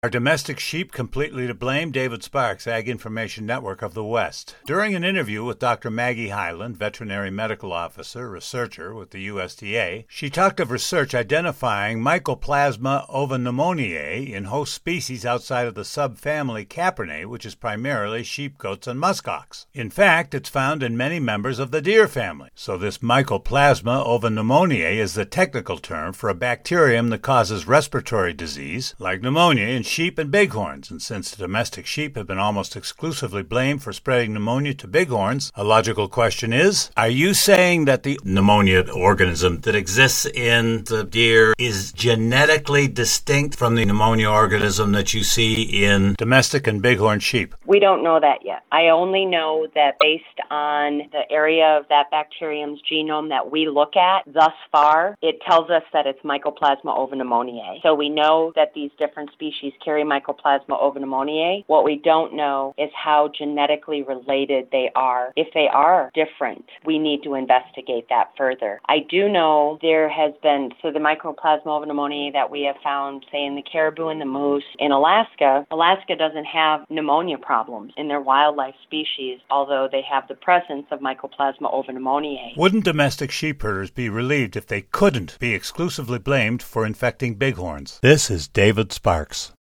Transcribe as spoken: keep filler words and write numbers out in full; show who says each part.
Speaker 1: Are domestic sheep completely to blame? David Sparks, Ag Information Network of the West. During an interview with Doctor Maggie Hyland, veterinary medical officer, researcher with the U S D A, she talked of research identifying Mycoplasma ovinomoniae in host species outside of the subfamily Caperinae, which is primarily sheep, goats, and muskox. In fact, it's found in many members of the deer family. So this Mycoplasma ovinomoniae is the technical term for a bacterium that causes respiratory disease, like pneumonia, in sheep and bighorns, and since domestic sheep have been almost exclusively blamed for spreading pneumonia to bighorns, a logical question is, are you saying that the pneumonia organism that exists in the deer is genetically distinct from the pneumonia organism that you see in domestic and bighorn sheep?
Speaker 2: We don't know that yet. I only know that based on the area of that bacterium's genome that we look at thus far, it tells us that it's Mycoplasma ovinomoniae. So we know that these different species carry Mycoplasma ovinomoniae. What we don't know is how genetically related they are. If they are different, we need to investigate that further. I do know there has been, so the Mycoplasma ovinomoniae that we have found, say, in the caribou and the moose in Alaska, Alaska doesn't have pneumonia problems in their wildlife species, although they have the presence of Mycoplasma ovinomoniae.
Speaker 1: Wouldn't domestic sheep herders be relieved if they couldn't be exclusively blamed for infecting bighorns? This is David Sparks.